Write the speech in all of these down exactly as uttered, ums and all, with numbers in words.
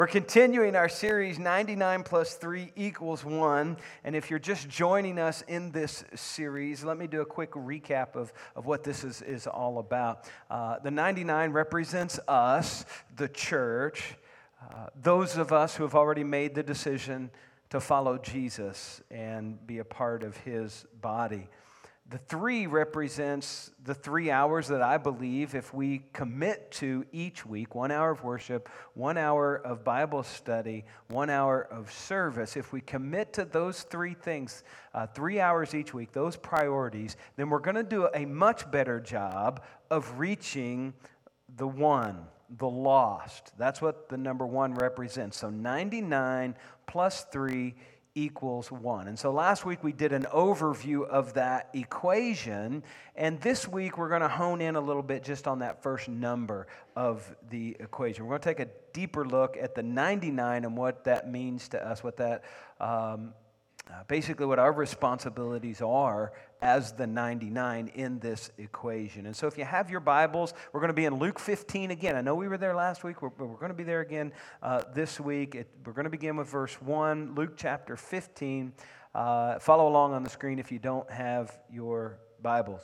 We're continuing our series, ninety-nine plus three equals one. And if you're just joining us in this series, let me do a quick recap of, of what this is, is all about. Uh, the ninety-nine represents us, the church, uh, those of us who have already made the decision to follow Jesus and be a part of his body. The three represents the three hours that I believe if we commit to each week, one hour of worship, one hour of Bible study, one hour of service, if we commit to those three things, uh, three hours each week, those priorities, then we're going to do a much better job of reaching the one, the lost. That's what the number one represents. So ninety-nine plus three equals one. And so last week we did an overview of that equation, and this week we're going to hone in a little bit just on that first number of the equation. We're going to take a deeper look at the ninety-nine and what that means to us, what that um, uh, basically what our responsibilities are as the ninety-nine in this equation. And so if you have your Bibles, we're going to be in Luke fifteen again. I know we were there last week, but we're going to be there again uh, this week. It, we're going to begin with verse one, Luke chapter fifteen. Uh, follow along on the screen if you don't have your Bibles.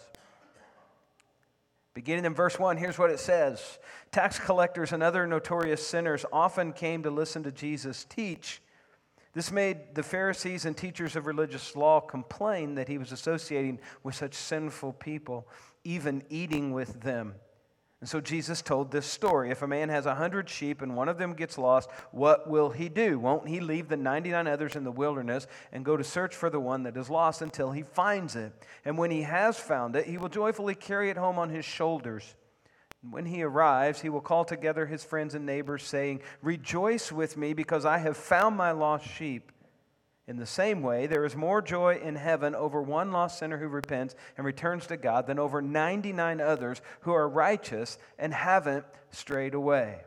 Beginning in verse one, here's what it says. Tax collectors and other notorious sinners often came to listen to Jesus teach. This made the Pharisees and teachers of religious law complain that he was associating with such sinful people, even eating with them. And so Jesus told this story. If a man has a hundred sheep and one of them gets lost, what will he do? Won't he leave the ninety-nine others in the wilderness and go to search for the one that is lost until he finds it? And when he has found it, he will joyfully carry it home on his shoulders. When he arrives, he will call together his friends and neighbors, saying, "Rejoice with me, because I have found my lost sheep." In the same way, there is more joy in heaven over one lost sinner who repents and returns to God than over ninety-nine others who are righteous and haven't strayed away.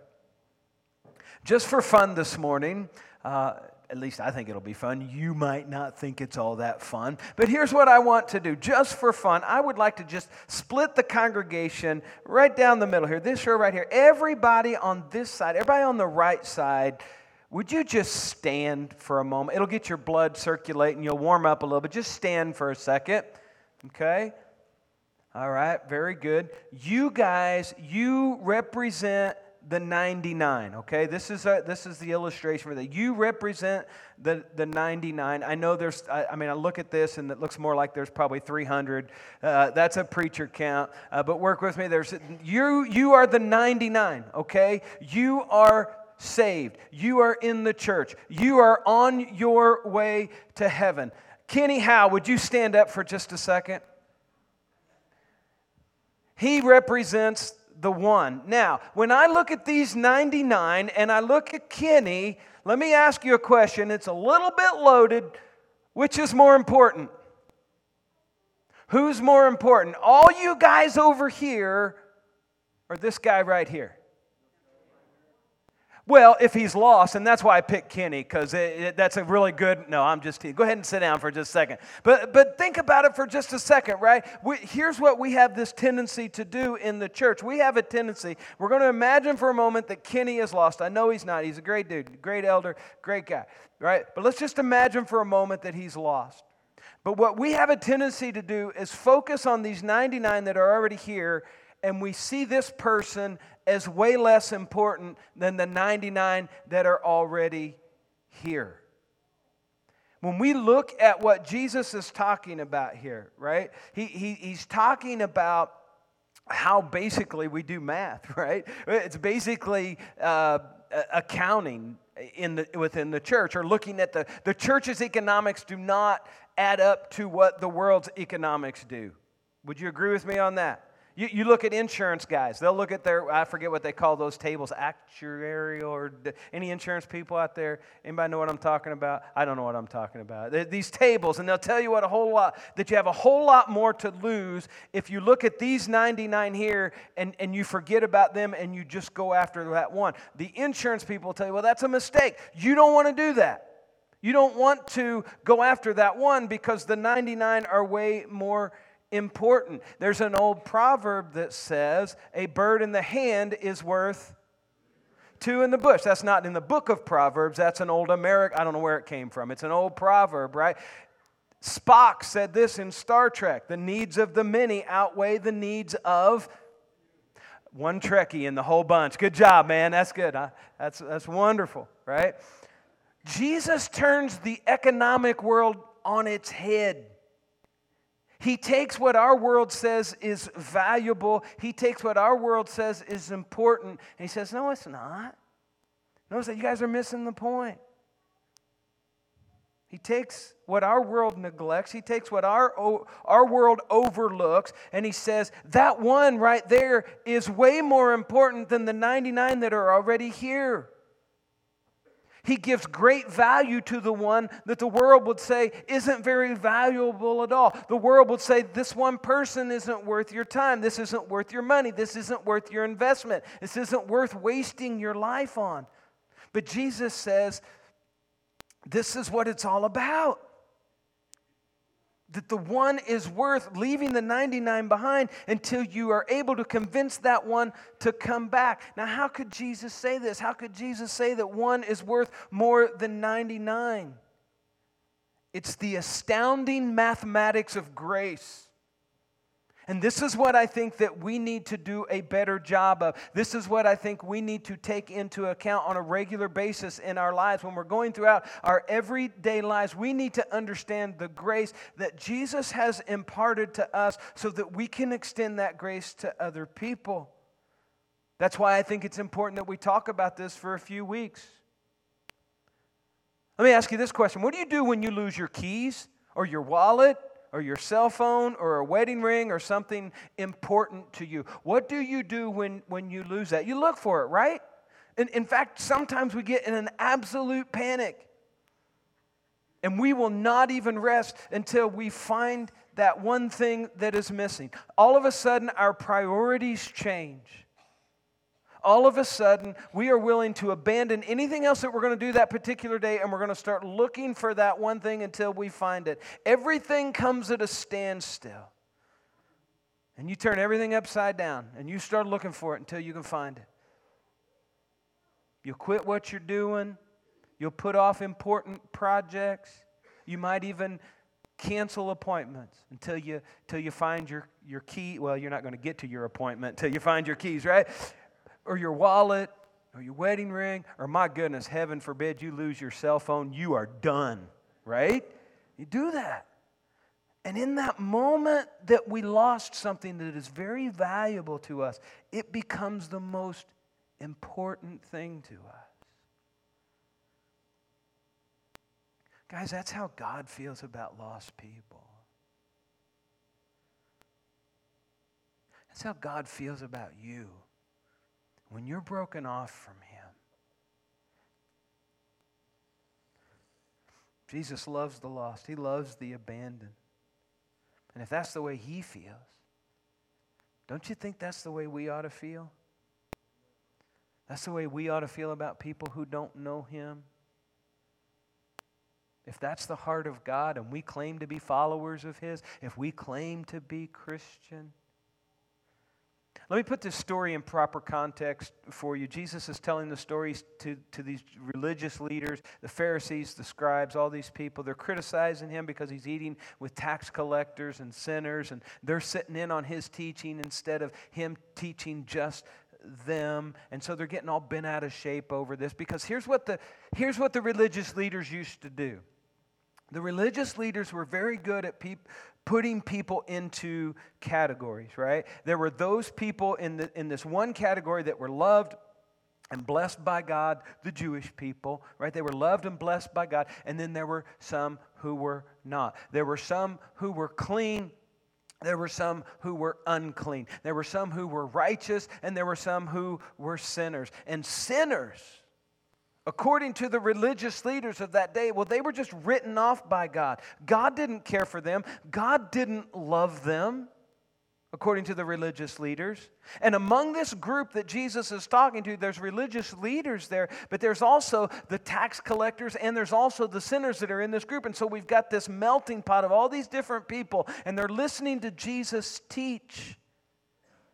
Just for fun this morning, uh, at least I think it'll be fun. You might not think it's all that fun. But here's what I want to do. Just for fun, I would like to just split the congregation right down the middle here. This row right here. Everybody on this side, everybody on the right side, would you just stand for a moment? It'll get your blood circulating. You'll warm up a little bit. Just stand for a second. Okay? All right. Very good. You guys, you represent the ninety-nine, okay? This is a, this is the illustration for that. You represent the, the ninety-nine. I know there's, I, I mean, I look at this and it looks more like there's probably three hundred. Uh, that's a preacher count, uh, but work with me. There's you. You are the ninety-nine, okay? You are saved. You are in the church. You are on your way to heaven. Kenny Howe, would you stand up for just a second? He represents the one. Now, when I look at these ninety-nine and I look at Kenny, let me ask you a question. It's a little bit loaded. Which is more important? Who's more important? All you guys over here or this guy right here? Well, if he's lost, and that's why I picked Kenny, because that's a really good, no, I'm just kidding. Go ahead and sit down for just a second. But but think about it for just a second, right? We, here's what we have this tendency to do in the church. We have a tendency, we're going to imagine for a moment that Kenny is lost. I know he's not. He's a great dude, great elder, great guy, right? But let's just imagine for a moment that he's lost. But what we have a tendency to do is focus on these ninety-nine that are already here, and we see this person as way less important than the ninety-nine that are already here. When we look at what Jesus is talking about here, right? He, he he's talking about how basically we do math, right? It's basically uh, accounting in the within the church, or looking at the the church's economics do not add up to what the world's economics do. Would you agree with me on that? You, you look at insurance guys. They'll look at their, I forget what they call those tables, actuarial, or any insurance people out there? Anybody know what I'm talking about? I don't know what I'm talking about. They're these tables, and they'll tell you what a whole lot, that you have a whole lot more to lose if you look at these ninety-nine here and, and you forget about them and you just go after that one. The insurance people will tell you, well, that's a mistake. You don't want to do that. You don't want to go after that one because the ninety-nine are way more important. There's an old proverb that says, a bird in the hand is worth two in the bush. That's not in the book of Proverbs. That's an old American, I don't know where it came from. It's an old proverb, right? Spock said this in Star Trek, the needs of the many outweigh the needs of one Trekkie in the whole bunch. Good job, man. That's good. Huh? That's, that's wonderful, right? Jesus turns the economic world on its head. He takes what our world says is valuable. He takes what our world says is important. And he says, no, it's not. Notice that you guys are missing the point. He takes what our world neglects, he takes what our, our world overlooks, and he says, that one right there is way more important than the ninety-nine that are already here. He gives great value to the one that the world would say isn't very valuable at all. The world would say, this one person isn't worth your time. This isn't worth your money. This isn't worth your investment. This isn't worth wasting your life on. But Jesus says, this is what it's all about. That the one is worth leaving the ninety-nine behind until you are able to convince that one to come back. Now, how could Jesus say this? How could Jesus say that one is worth more than ninety-nine? It's the astounding mathematics of grace. And this is what I think that we need to do a better job of. This is what I think we need to take into account on a regular basis in our lives. When we're going throughout our everyday lives, we need to understand the grace that Jesus has imparted to us so that we can extend that grace to other people. That's why I think it's important that we talk about this for a few weeks. Let me ask you this question. What do you do when you lose your keys or your wallet? Or your cell phone, or a wedding ring, or something important to you? What do you do when, when you lose that? You look for it, right? And in fact, sometimes we get in an absolute panic. And we will not even rest until we find that one thing that is missing. All of a sudden, our priorities change. All of a sudden, we are willing to abandon anything else that we're going to do that particular day, and we're going to start looking for that one thing until we find it. Everything comes at a standstill. And you turn everything upside down, and you start looking for it until you can find it. You'll quit what you're doing. You'll put off important projects. You might even cancel appointments until you, until you find your, your key. Well, you're not going to get to your appointment until you find your keys, right? Or your wallet, or your wedding ring, or my goodness, heaven forbid you lose your cell phone, you are done, right? You do that. And in that moment that we lost something that is very valuable to us, it becomes the most important thing to us. Guys, that's how God feels about lost people. That's how God feels about you. When you're broken off from Him. Jesus loves the lost. He loves the abandoned. And if that's the way He feels, don't you think that's the way we ought to feel? That's the way we ought to feel about people who don't know Him. If that's the heart of God and we claim to be followers of His, if we claim to be Christian. Let me put this story in proper context for you. Jesus is telling the stories to, to these religious leaders, the Pharisees, the scribes, all these people. They're criticizing Him because He's eating with tax collectors and sinners, and they're sitting in on His teaching instead of Him teaching just them. And so they're getting all bent out of shape over this, because here's what the, here's what the religious leaders used to do. The religious leaders were very good at peop- putting people into categories, right? There were those people in, the, in this one category that were loved and blessed by God, the Jewish people, right? They were loved and blessed by God. And then there were some who were not. There were some who were clean. There were some who were unclean. There were some who were righteous, and there were some who were sinners. And sinners, according to the religious leaders of that day, well, they were just written off by God. God didn't care for them. God didn't love them, according to the religious leaders. And among this group that Jesus is talking to, there's religious leaders there, but there's also the tax collectors, and there's also the sinners that are in this group. And so we've got this melting pot of all these different people, and they're listening to Jesus teach.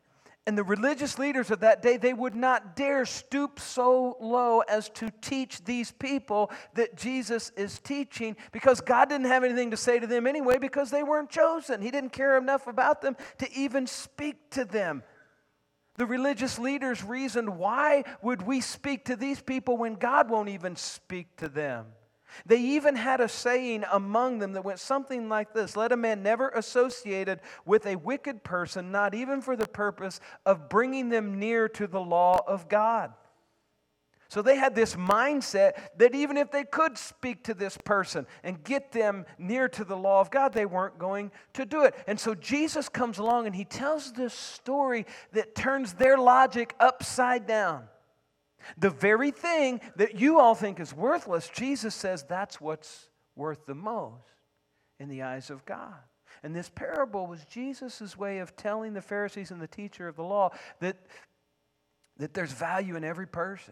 And the religious leaders of that day, they would not dare stoop so low as to teach these people that Jesus is teaching, because God didn't have anything to say to them anyway, because they weren't chosen. He didn't care enough about them to even speak to them. The religious leaders reasoned, why would we speak to these people when God won't even speak to them? They even had a saying among them that went something like this: let a man never associated with a wicked person, not even for the purpose of bringing them near to the law of God. So they had this mindset that even if they could speak to this person and get them near to the law of God, they weren't going to do it. And so Jesus comes along and he tells this story that turns their logic upside down. The very thing that you all think is worthless, Jesus says that's what's worth the most in the eyes of God. And this parable was Jesus' way of telling the Pharisees and the teacher of the law that, that there's value in every person.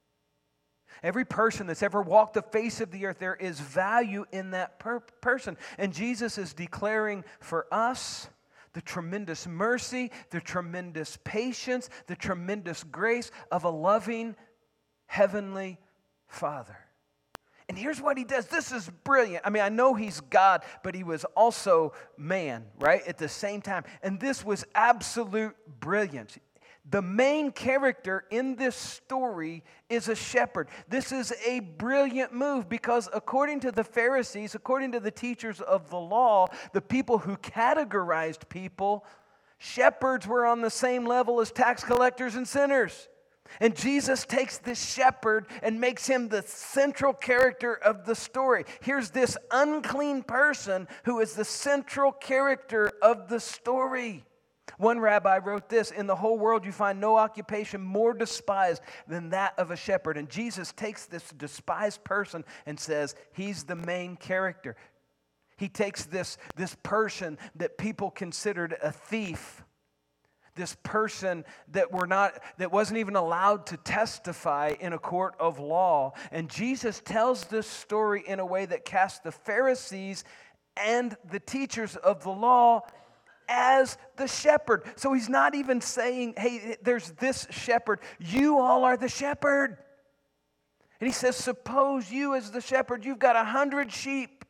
Every person that's ever walked the face of the earth, there is value in that per- person. And Jesus is declaring for us the tremendous mercy, the tremendous patience, the tremendous grace of a loving heavenly Father. And here's what he does. This is brilliant. I mean, I know he's God, but he was also man, right, at the same time. And this was absolute brilliance. The main character in this story is a shepherd. This is a brilliant move because according to the Pharisees, according to the teachers of the law, the people who categorized people, shepherds were on the same level as tax collectors and sinners. And Jesus takes this shepherd and makes him the central character of the story. Here's this unclean person who is the central character of the story. One rabbi wrote this: in the whole world you find no occupation more despised than that of a shepherd. And Jesus takes this despised person and says he's the main character. He takes this, this person that people considered a thief, this person that were not that wasn't even allowed to testify in a court of law. And Jesus tells this story in a way that casts the Pharisees and the teachers of the law as the shepherd. So he's not even saying, hey, there's this shepherd. You all are the shepherd. And he says, suppose you as the shepherd, you've got a hundred sheep.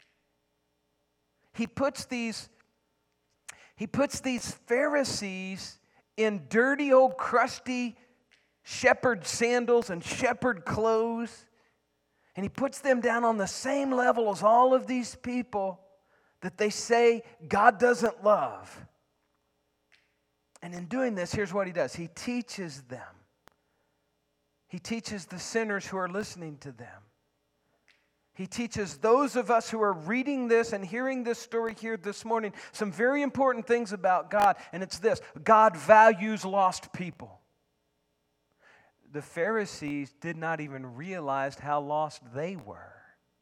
He puts these He puts these Pharisees in dirty old crusty shepherd sandals and shepherd clothes. And he puts them down on the same level as all of these people that they say God doesn't love. And in doing this, here's what he does. He teaches them. He teaches the sinners who are listening to them. He teaches those of us who are reading this and hearing this story here this morning some very important things about God, and it's this: God values lost people. The Pharisees did not even realize how lost they were.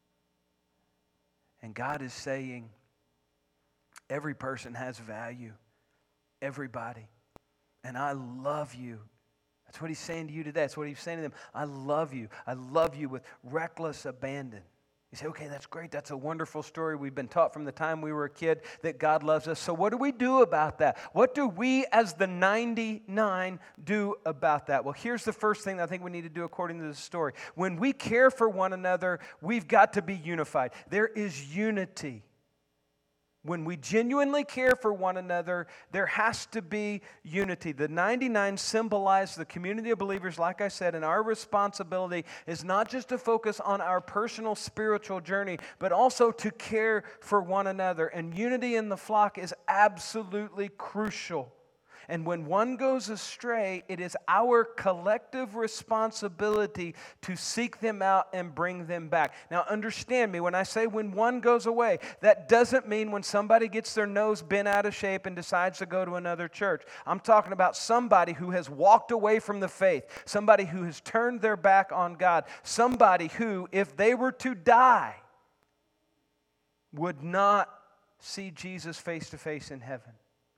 And God is saying, every person has value. Everybody. And I love you. That's what he's saying to you today. That's what he's saying to them. I love you. I love you with reckless abandon. You say, okay, that's great. That's a wonderful story. We've been taught from the time we were a kid that God loves us. So what do we do about that? What do we as the ninety-nine do about that? Well, here's the first thing that I think we need to do according to this story. When we care for one another, we've got to be unified. There is unity. When we genuinely care for one another, there has to be unity. The ninety-nine symbolize the community of believers, like I said, and our responsibility is not just to focus on our personal spiritual journey, but also to care for one another. And unity in the flock is absolutely crucial. And when one goes astray, it is our collective responsibility to seek them out and bring them back. Now, understand me, when I say when one goes away, that doesn't mean when somebody gets their nose bent out of shape and decides to go to another church. I'm talking about somebody who has walked away from the faith, somebody who has turned their back on God, somebody who, if they were to die, would not see Jesus face to face in heaven.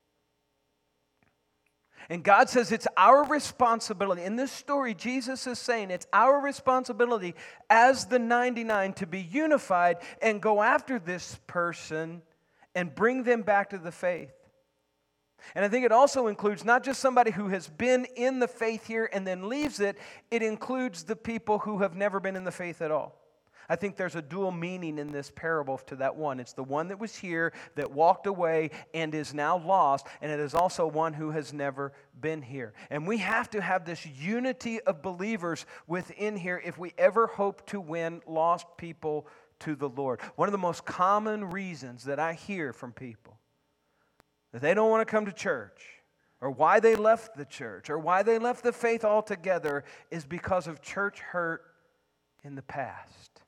And God says it's our responsibility. In this story, Jesus is saying it's our responsibility as the ninety-nine to be unified and go after this person and bring them back to the faith. And I think it also includes not just somebody who has been in the faith here and then leaves it, it includes the people who have never been in the faith at all. I think there's a dual meaning in this parable to that one. It's the one that was here, that walked away and is now lost, and it is also one who has never been here. And we have to have this unity of believers within here if we ever hope to win lost people to the Lord. One of the most common reasons that I hear from people that they don't want to come to church, or why they left the church, or why they left the faith altogether, is because of church hurt in the past.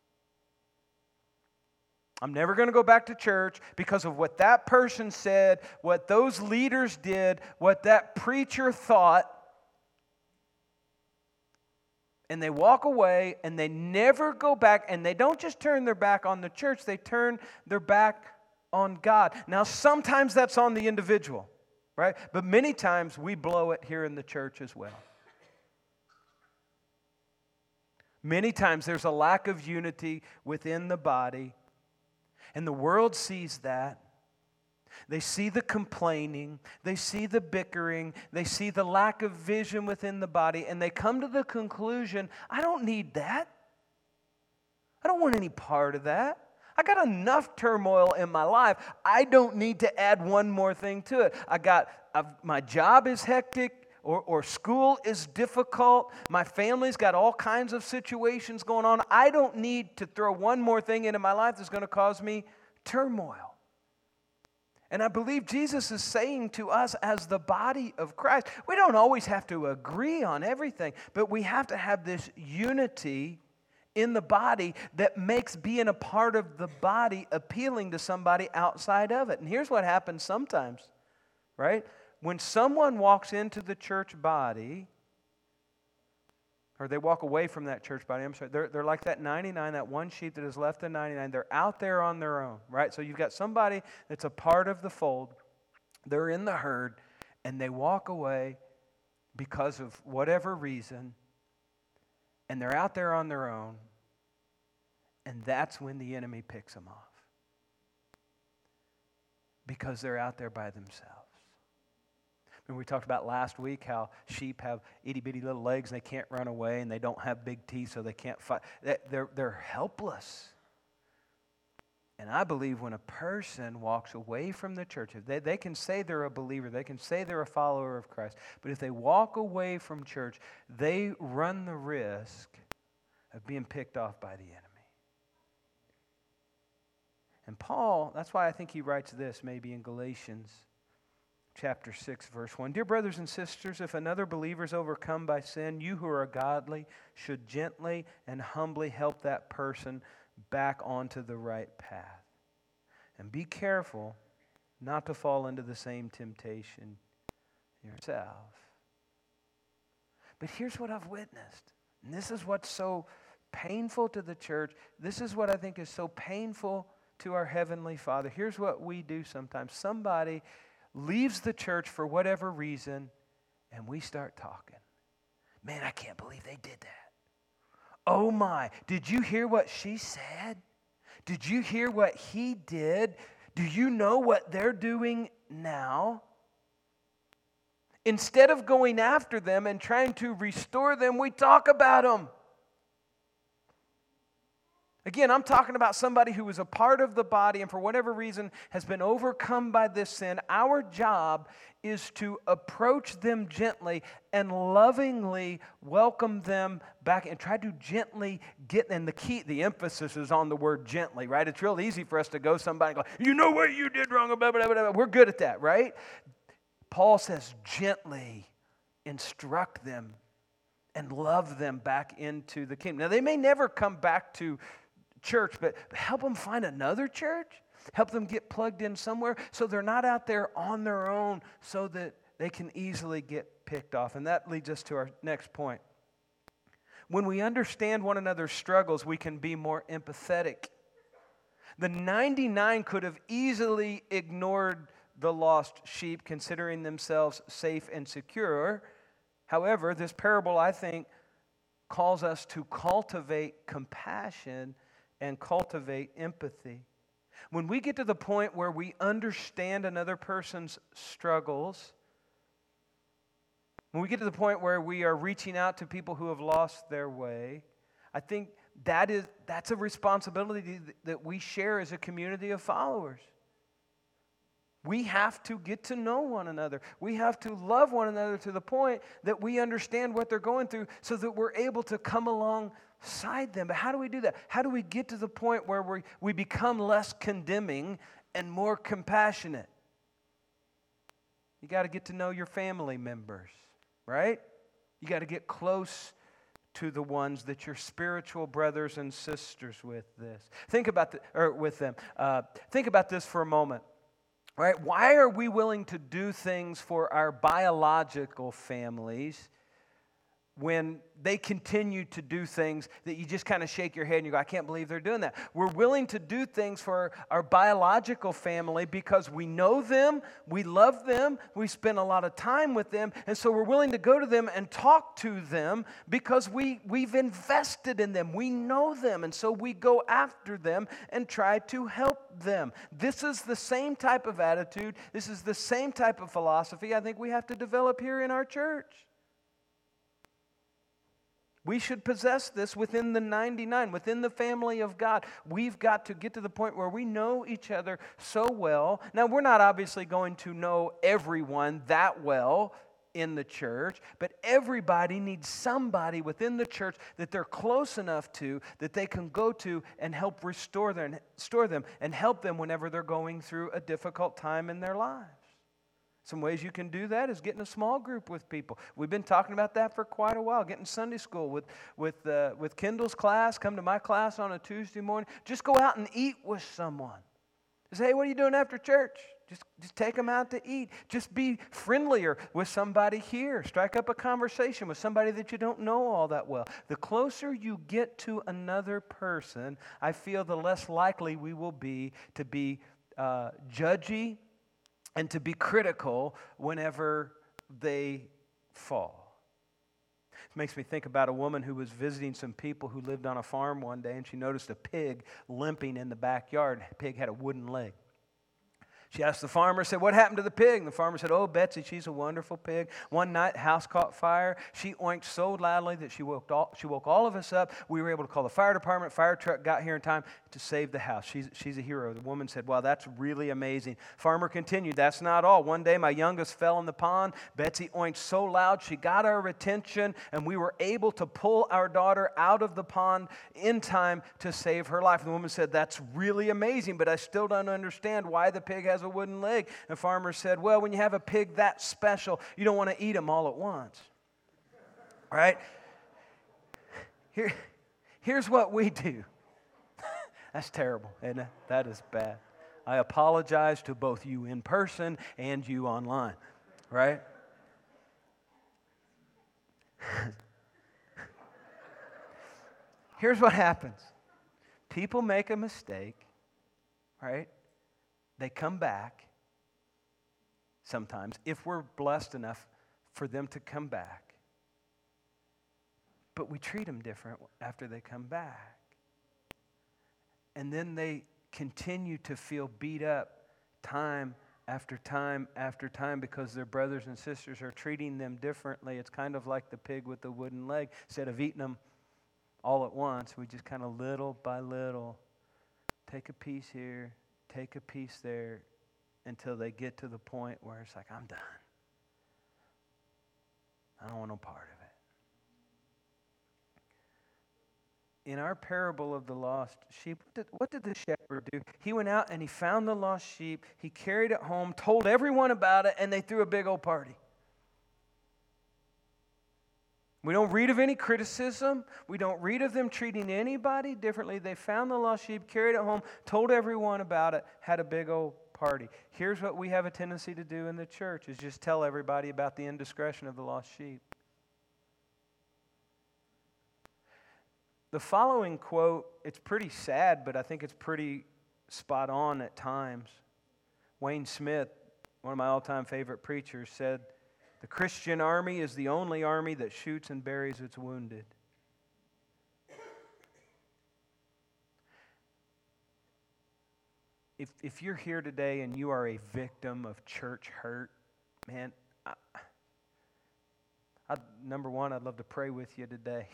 I'm never going to go back to church because of what that person said, what those leaders did, what that preacher thought. And they walk away and they never go back, and they don't just turn their back on the church, they turn their back on God. Now, sometimes that's on the individual, right? But many times we blow it here in the church as well. Many times there's a lack of unity within the body, and the world sees that. They see the complaining, they see the bickering, they see the lack of vision within the body, and they come to the conclusion, I don't need that. I don't want any part of that. I got enough turmoil in my life. I don't need to add one more thing to it. I got I've, my job is hectic, or, or school is difficult. My family's got all kinds of situations going on. I don't need to throw one more thing into my life that's going to cause me turmoil. And I believe Jesus is saying to us as the body of Christ, we don't always have to agree on everything, but we have to have this unity in the body that makes being a part of the body appealing to somebody outside of it. And here's what happens sometimes, right? When someone walks into the church body, or they walk away from that church body, I'm sorry, they're, they're like that ninety-nine, that one sheep that is left of ninety-nine. They're out there on their own, right? So you've got somebody that's a part of the fold. They're in the herd, and they walk away because of whatever reason, and they're out there on their own, and that's when the enemy picks them off. Because they're out there by themselves. Remember we talked about last week how sheep have itty-bitty little legs and they can't run away, and they don't have big teeth so they can't fight. They're, they're helpless. And I believe when a person walks away from the church, they, they can say they're a believer, they can say they're a follower of Christ, but if they walk away from church, they run the risk of being picked off by the enemy. And Paul, that's why I think he writes this maybe in Galatians chapter six, verse one. Dear brothers and sisters, if another believer is overcome by sin, you who are godly should gently and humbly help that person back onto the right path. And be careful not to fall into the same temptation yourself. But here's what I've witnessed. And this is what's so painful to the church. This is what I think is so painful to our Heavenly Father. Here's what we do sometimes. Somebody leaves the church for whatever reason, and we start talking. Man, I can't believe they did that. Oh my, did you hear what she said? Did you hear what he did? Do you know what they're doing now? Instead of going after them and trying to restore them, we talk about them. Again, I'm talking about somebody who is a part of the body and for whatever reason has been overcome by this sin. Our job is to approach them gently and lovingly welcome them back and try to gently get, and the key, the emphasis is on the word gently, right? It's real easy for us to go somebody and go, you know what you did wrong, blah, blah, blah, blah. We're good at that, right? Paul says gently instruct them and love them back into the kingdom. Now, they may never come back to church, but help them find another church. Help them get plugged in somewhere so they're not out there on their own so that they can easily get picked off. And that leads us to our next point. When we understand one another's struggles, we can be more empathetic. The ninety-nine could have easily ignored the lost sheep, considering themselves safe and secure. However, this parable, I think, calls us to cultivate compassion and cultivate empathy. When we get to the point where we understand another person's struggles, when we get to the point where we are reaching out to people who have lost their way, I think that is that's a responsibility that we share as a community of followers. We have to get to know one another. We have to love one another to the point that we understand what they're going through so that we're able to come alongside them. But how do we do that? How do we get to the point where we, we become less condemning and more compassionate? You got to get to know your family members, right? You got to get close to the ones that you're spiritual brothers and sisters with this. Think about the, or with them. Uh, think about this for a moment. Right? Why are we willing to do things for our biological families when they continue to do things that you just kind of shake your head and you go, I can't believe they're doing that? We're willing to do things for our biological family because we know them, we love them, we spend a lot of time with them, and so we're willing to go to them and talk to them because we, we've invested in them. We know them, and so we go after them and try to help them. This is the same type of attitude. This is the same type of philosophy I think we have to develop here in our church. We should possess this within the ninety-nine, within the family of God. We've got to get to the point where we know each other so well. Now, we're not obviously going to know everyone that well in the church, but everybody needs somebody within the church that they're close enough to that they can go to and help restore them, restore them and help them whenever they're going through a difficult time in their lives. Some ways you can do that is get in a small group with people. We've been talking about that for quite a while. Get in Sunday school with with uh, with Kendall's class. Come to my class on a Tuesday morning. Just go out and eat with someone. Say, hey, what are you doing after church? Just, just take them out to eat. Just be friendlier with somebody here. Strike up a conversation with somebody that you don't know all that well. The closer you get to another person, I feel the less likely we will be to be uh, judgy and to be critical whenever they fall. It makes me think about a woman who was visiting some people who lived on a farm one day, and she noticed a pig limping in the backyard. The pig had a wooden leg. She asked the farmer, said, what happened to the pig? And the farmer said, oh, Betsy, she's a wonderful pig. One night, the house caught fire. She oinked so loudly that she woke all, she woke all of us up. We were able to call the fire department. Fire truck got here in time to save the house. She's, she's a hero. The woman said, wow, that's really amazing. Farmer continued, that's not all. One day, my youngest fell in the pond. Betsy oinked so loud, she got our attention, and we were able to pull our daughter out of the pond in time to save her life. And the woman said, that's really amazing, but I still don't understand why the pig has a wooden leg. And farmer said, well, when you have a pig that special, you don't want to eat them all at once. Right? Here, here's what we do. That's terrible, isn't it? That is bad. I apologize to both you in person and you online. Right? Here's what happens. People make a mistake, right? They come back sometimes, if we're blessed enough for them to come back. But we treat them different after they come back. And then they continue to feel beat up time after time after time because their brothers and sisters are treating them differently. It's kind of like the pig with the wooden leg. Instead of eating them all at once, we just kind of little by little take a piece here, take a piece there, until they get to the point where it's like, I'm done. I don't want no part of it. In our parable of the lost sheep, what did, what did the shepherd do? He went out and he found the lost sheep. He carried it home, told everyone about it, and they threw a big old party. We don't read of any criticism. We don't read of them treating anybody differently. They found the lost sheep, carried it home, told everyone about it, had a big old party. Here's what we have a tendency to do in the church, is just tell everybody about the indiscretion of the lost sheep. The following quote, it's pretty sad, but I think it's pretty spot on at times. Wayne Smith, one of my all-time favorite preachers, said, the Christian army is the only army that shoots and buries its wounded. if, if you're here today and you are a victim of church hurt, man, I, I, number one, I'd love to pray with you today.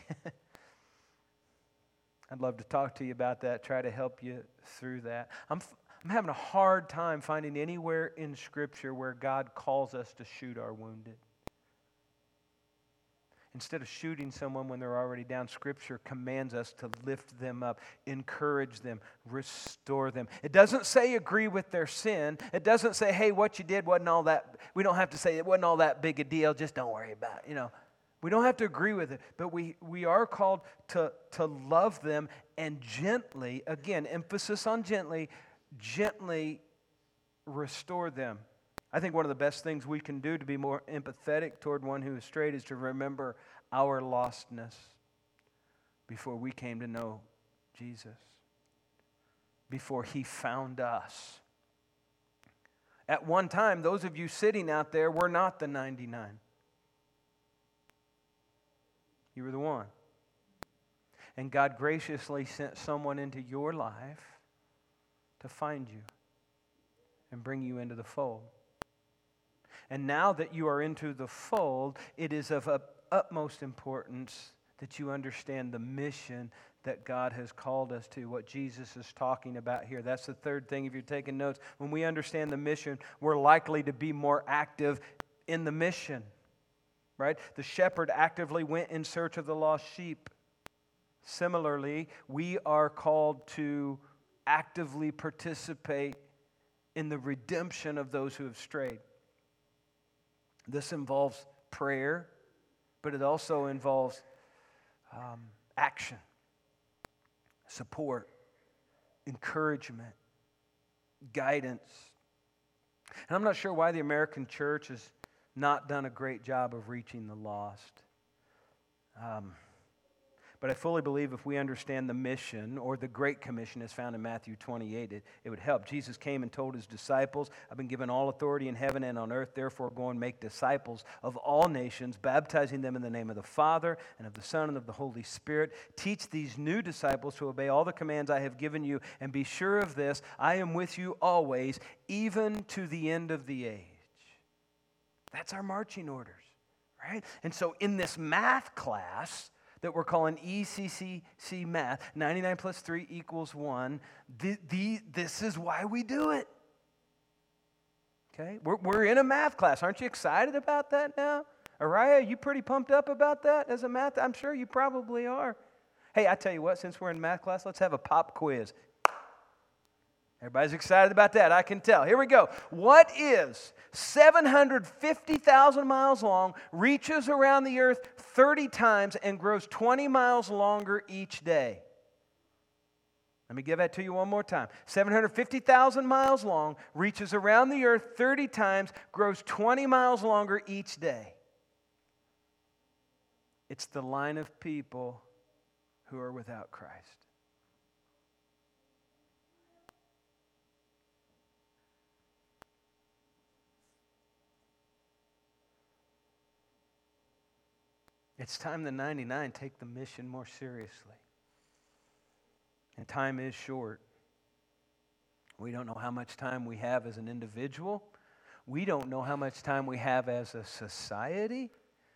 I'd love to talk to you about that, try to help you through that. I'm, I'm having a hard time finding anywhere in Scripture where God calls us to shoot our wounded. Instead of shooting someone when they're already down, Scripture commands us to lift them up, encourage them, restore them. It doesn't say agree with their sin. It doesn't say, hey, what you did wasn't all that, we don't have to say it wasn't all that big a deal, just don't worry about it, you know. We don't have to agree with it, but we, we are called to, to love them and gently, again, emphasis on gently, gently restore them. I think one of the best things we can do to be more empathetic toward one who is strayed is to remember our lostness before we came to know Jesus, before He found us. At one time, those of you sitting out there were not the ninety-nine. You were the one. And God graciously sent someone into your life to find you and bring you into the fold. And now that you are into the fold, it is of utmost importance that you understand the mission that God has called us to, what Jesus is talking about here. That's the third thing if you're taking notes. When we understand the mission, we're likely to be more active in the mission, right? The shepherd actively went in search of the lost sheep. Similarly, we are called to actively participate in the redemption of those who have strayed. This involves prayer, but it also involves um, action, support, encouragement, guidance. And I'm not sure why the American church has not done a great job of reaching the lost. Um, But I fully believe if we understand the mission, or the Great Commission as found in Matthew twenty-eight, it, it would help. Jesus came and told His disciples, I've been given all authority in heaven and on earth, therefore go and make disciples of all nations, baptizing them in the name of the Father and of the Son and of the Holy Spirit. Teach these new disciples to obey all the commands I have given you, and be sure of this, I am with you always, even to the end of the age. That's our marching orders, right? And so in this math class that we're calling E C C C math, ninety-nine plus three equals one. The, the, this is why we do it. Okay? We're, we're in a math class. Aren't you excited about that now? Araya, you pretty pumped up about that as a math? I'm sure you probably are. Hey, I tell you what, since we're in math class, let's have a pop quiz. Everybody's excited about that, I can tell. Here we go. What is seven hundred fifty thousand miles long, reaches around the earth thirty times, and grows twenty miles longer each day? Let me give that to you one more time. seven hundred fifty thousand miles long, reaches around the earth thirty times, grows twenty miles longer each day. It's the line of people who are without Christ. It's time the ninety-nine take the mission more seriously. And time is short. We don't know how much time we have as an individual. We don't know how much time we have as a society.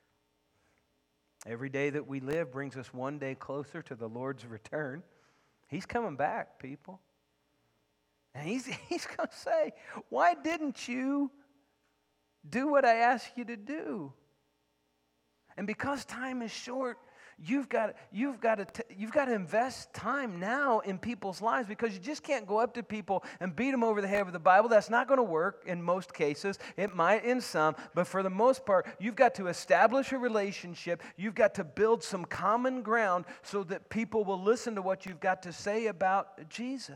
Every day that we live brings us one day closer to the Lord's return. He's coming back, people. And he's, he's going to say, why didn't you do what I asked you to do? And because time is short, you've got, you've got to t- you've got to invest time now in people's lives, because you just can't go up to people and beat them over the head with the Bible. That's not going to work in most cases. It might in some, but for the most part, you've got to establish a relationship. You've got to build some common ground so that people will listen to what you've got to say about Jesus.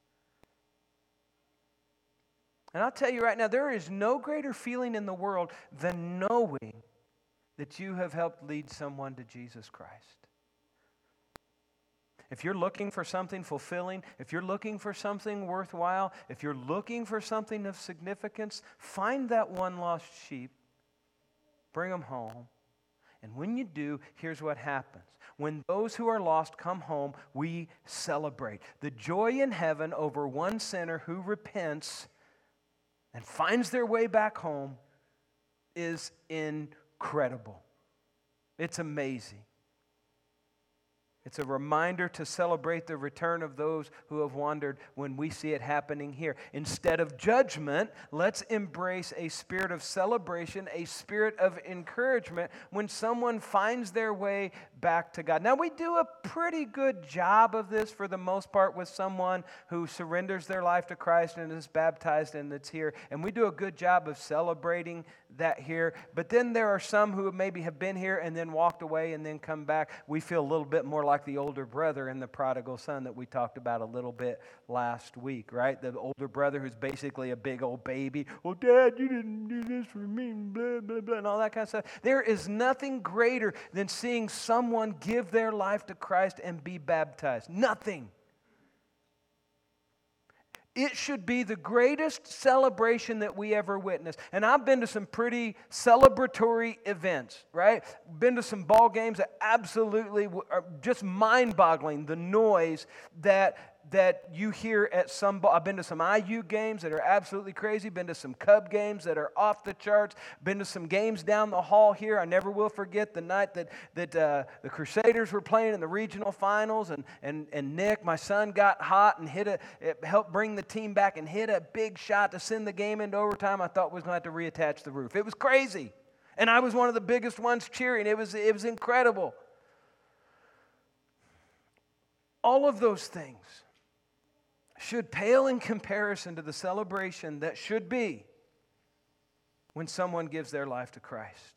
And I'll tell you right now, there is no greater feeling in the world than knowing that you have helped lead someone to Jesus Christ. If you're looking for something fulfilling, if you're looking for something worthwhile, if you're looking for something of significance, find that one lost sheep, bring them home, And when you do, here's what happens. When those who are lost come home, we celebrate. The joy in heaven over one sinner who repents and finds their way back home is incredible. It's amazing. It's a reminder to celebrate the return of those who have wandered when we see it happening here. Instead of judgment, let's embrace a spirit of celebration, a spirit of encouragement when someone finds their way back to God. Now, we do a pretty good job of this for the most part with someone who surrenders their life to Christ and is baptized and that's here. And we do a good job of celebrating that here. But then there are some who maybe have been here and then walked away and then come back. We feel a little bit more like the older brother in the prodigal son that we talked about a little bit last week, right? The older brother who's basically a big old baby. Well, Dad, you didn't do this for me, blah, blah, blah, and all that kind of stuff. There is nothing greater than seeing someone give their life to Christ and be baptized. Nothing. It should be the greatest celebration that we ever witnessed. And I've been to some pretty celebratory events, right? Been to some ball games that absolutely are just mind-boggling, the noise that that you hear at some ball. I've been to some I U games that are absolutely crazy. Been to some Cub games that are off the charts. Been to some games down the hall here. I never will forget the night that that uh, the Crusaders were playing in the regional finals, and and and Nick, my son, got hot and hit a it helped bring the team back and hit a big shot to send the game into overtime. I thought we was going to have to reattach the roof. It was crazy, and I was one of the biggest ones cheering. It was it was incredible. All of those things should pale in comparison to the celebration that should be when someone gives their life to Christ.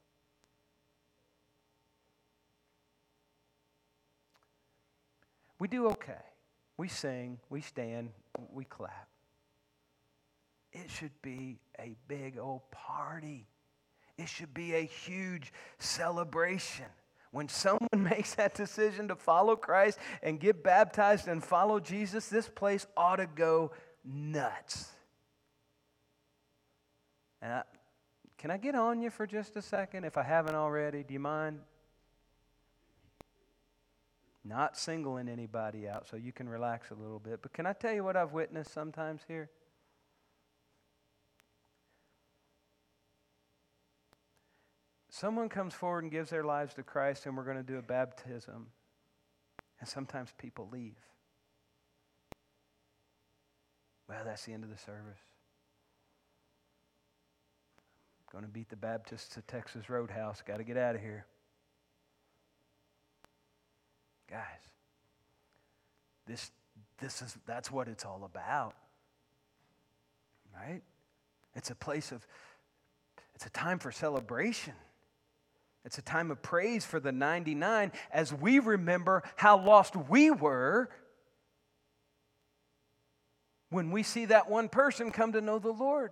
We do okay. We sing, we stand, we clap. It should be a big old party. It should be a huge celebration. When someone makes that decision to follow Christ and get baptized and follow Jesus, this place ought to go nuts. And I, can I get on you for just a second, if I haven't already? Do you mind? Not singling anybody out, so you can relax a little bit. But can I tell you what I've witnessed sometimes here? Someone comes forward and gives their lives to Christ, and we're going to do a baptism. And sometimes people leave. Well, that's the end of the service. Going to beat the Baptists to Texas Roadhouse. Got to get out of here. Guys, this, this is, that's what it's all about. Right? It's a place of, it's a time for celebration. It's a time of praise for the ninety-nine as we remember how lost we were when we see that one person come to know the Lord.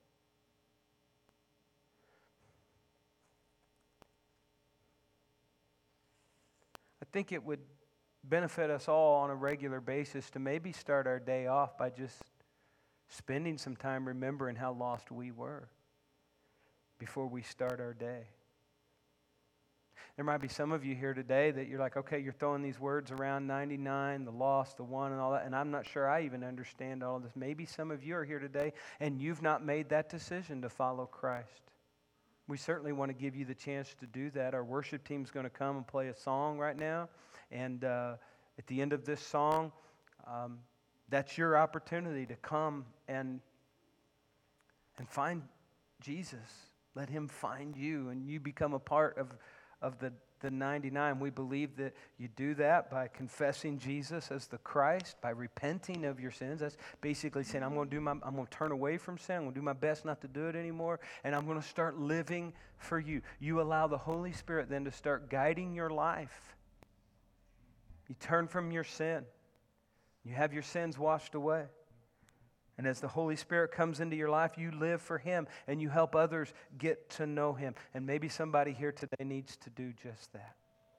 I think it would benefit us all on a regular basis to maybe start our day off by just spending some time remembering how lost we were before we start our day. There might be some of you here today that you're like, okay, you're throwing these words around, ninety-nine, the lost, the one, and all that, and I'm not sure I even understand all of this. Maybe some of you are here today and you've not made that decision to follow Christ. We certainly want to give you the chance to do that. Our worship team's going to come and play a song right now, and uh, at the end of this song, um, that's your opportunity to come and and find Jesus. Let Him find you, and you become a part of of the, the ninety-nine. We believe that you do that by confessing Jesus as the Christ, by repenting of your sins. That's basically saying, I'm going to do my, I'm going to turn away from sin. I'm going to do my best not to do it anymore, and I'm going to start living for you. You allow the Holy Spirit then to start guiding your life. You turn from your sin. You have your sins washed away. And as the Holy Spirit comes into your life, you live for Him and you help others get to know Him. And maybe somebody here today needs to do just that.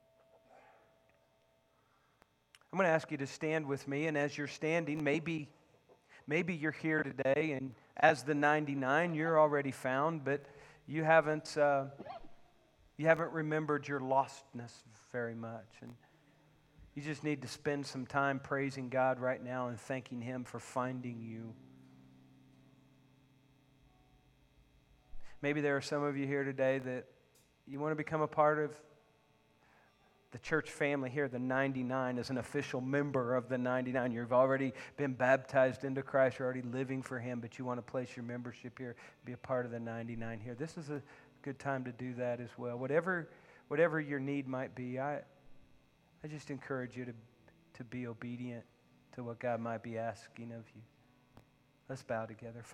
I'm going to ask you to stand with me, and as you're standing, maybe, maybe you're here today, and as the ninety-nine, you're already found, but you haven't, uh, You haven't remembered your lostness very much. And you just need to spend some time praising God right now and thanking Him for finding you. Maybe there are some of you here today that you want to become a part of the church family here, the ninety-nine, as an official member of the ninety-nine. You've already been baptized into Christ. You're already living for Him, but you want to place your membership here, be a part of the ninety-nine here. This is a good time to do that as well. Whatever, whatever your need might be, I, I just encourage you to, to be obedient to what God might be asking of you. Let's bow together.